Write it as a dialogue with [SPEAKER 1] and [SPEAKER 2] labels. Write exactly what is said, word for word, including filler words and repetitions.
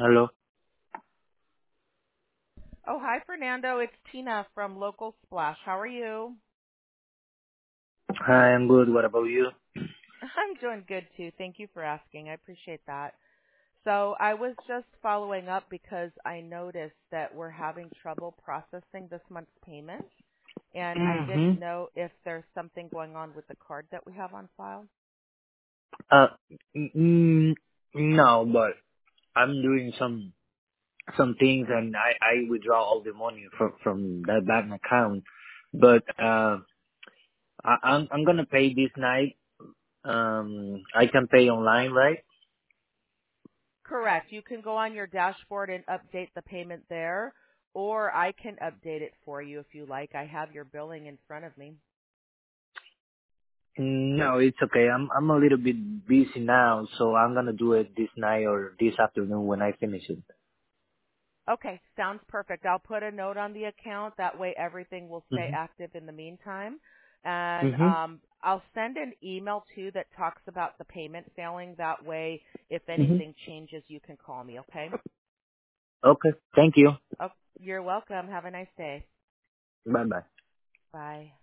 [SPEAKER 1] Hello.
[SPEAKER 2] Oh, hi, Fernando. It's Tina from Local Splash. How are you?
[SPEAKER 1] Hi, I'm good. What about you?
[SPEAKER 2] I'm doing good too. Thank you for asking. I appreciate that. So I was just following up because I noticed that we're having trouble processing this month's payment, and I
[SPEAKER 1] Mm-hmm.
[SPEAKER 2] didn't know if there's something going on with the card that we have on file.
[SPEAKER 1] Uh, mm, no, but I'm doing some some things, and I I withdraw all the money from from that bank account. But uh, I, I'm I'm gonna pay this night. Um, I can pay online, right?
[SPEAKER 2] Correct. You can go on your dashboard and update the payment there, or I can update it for you if you like. I have your billing in front of me.
[SPEAKER 1] No, it's okay. I'm I'm a little bit busy now, so I'm gonna do it this night or this afternoon when I finish it.
[SPEAKER 2] Okay, sounds perfect. I'll put a note on the account. That way everything will stay
[SPEAKER 1] Mhm.
[SPEAKER 2] active in the meantime. And
[SPEAKER 1] Mhm.
[SPEAKER 2] um, I'll send an email too that talks about the payment failing. That way, if
[SPEAKER 1] Mhm.
[SPEAKER 2] anything changes, you can call me, okay?
[SPEAKER 1] Okay. Thank you.
[SPEAKER 2] Oh, you're welcome. Have a nice day.
[SPEAKER 1] Bye bye.
[SPEAKER 2] Bye.